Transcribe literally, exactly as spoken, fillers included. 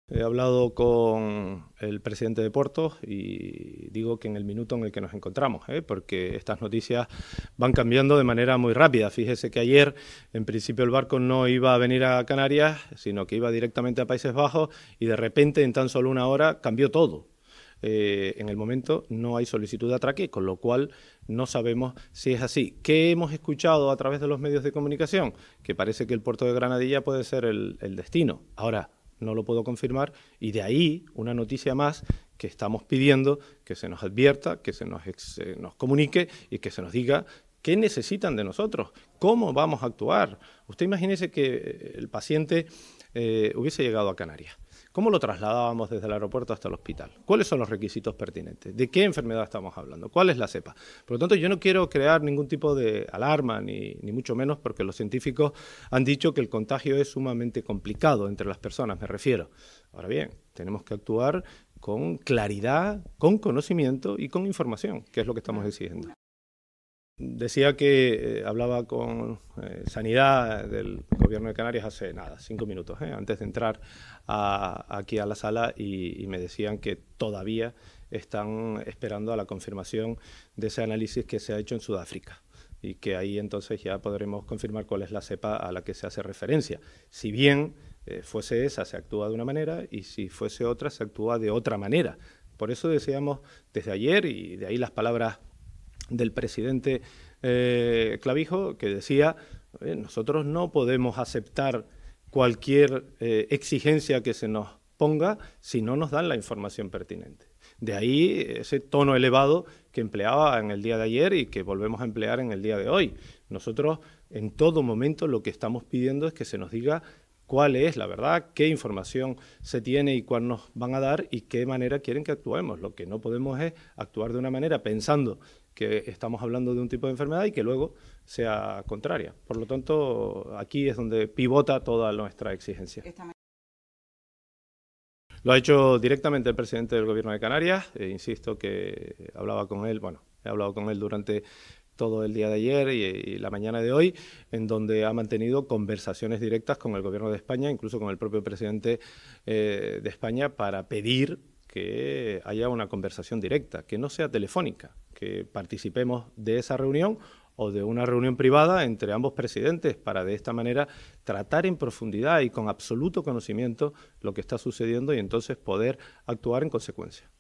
He hablado con el presidente de Portos y digo que en el minuto en el que nos encontramos, ¿eh? porque estas noticias van cambiando de manera muy rápida. Fíjese que ayer, en principio, el barco no iba a venir a Canarias, sino que iba directamente a Países Bajos y de repente, en tan solo una hora, cambió todo. Eh, en el momento no hay solicitud de atraque, con lo cual no sabemos si es así. ¿Qué hemos escuchado a través de los medios de comunicación? Que parece que el puerto de Granadilla puede ser el, el destino. Ahora, no lo puedo confirmar, y de ahí una noticia más que estamos pidiendo que se nos advierta, que se nos, se nos comunique y que se nos diga qué necesitan de nosotros, cómo vamos a actuar. Usted imagínese que el paciente eh, hubiese llegado a Canarias. ¿Cómo lo trasladábamos desde el aeropuerto hasta el hospital? ¿Cuáles son los requisitos pertinentes? ¿De qué enfermedad estamos hablando? ¿Cuál es la cepa? Por lo tanto, yo no quiero crear ningún tipo de alarma, ni, ni mucho menos, porque los científicos han dicho que el contagio es sumamente complicado entre las personas, me refiero. Ahora bien, tenemos que actuar con claridad, con conocimiento y con información, que es lo que estamos exigiendo. Decía que eh, hablaba con eh, Sanidad del Gobierno de Canarias hace nada, cinco minutos, ¿eh? antes de entrar a, aquí a la sala y, y me decían que todavía están esperando a la confirmación de ese análisis que se ha hecho en Sudáfrica y que ahí entonces ya podremos confirmar cuál es la cepa a la que se hace referencia. Si bien eh, fuese esa, se actúa de una manera y si fuese otra, se actúa de otra manera. Por eso decíamos desde ayer, y de ahí las palabras del presidente eh, Clavijo, que decía, eh, nosotros no podemos aceptar cualquier eh, exigencia que se nos ponga si no nos dan la información pertinente. De ahí ese tono elevado que empleaba en el día de ayer y que volvemos a emplear en el día de hoy. Nosotros en todo momento lo que estamos pidiendo es que se nos diga cuál es la verdad, qué información se tiene y cuál nos van a dar y qué manera quieren que actuemos. Lo que no podemos es actuar de una manera pensando que estamos hablando de un tipo de enfermedad y que luego sea contraria. Por lo tanto, aquí es donde pivota toda nuestra exigencia. Lo ha hecho directamente el presidente del Gobierno de Canarias, e insisto que hablaba con él, bueno, he hablado con él durante todo el día de ayer y, y la mañana de hoy, en donde ha mantenido conversaciones directas con el Gobierno de España, incluso con el propio presidente eh, de España, para pedir que haya una conversación directa, que no sea telefónica, que participemos de esa reunión o de una reunión privada entre ambos presidentes para de esta manera tratar en profundidad y con absoluto conocimiento lo que está sucediendo y entonces poder actuar en consecuencia.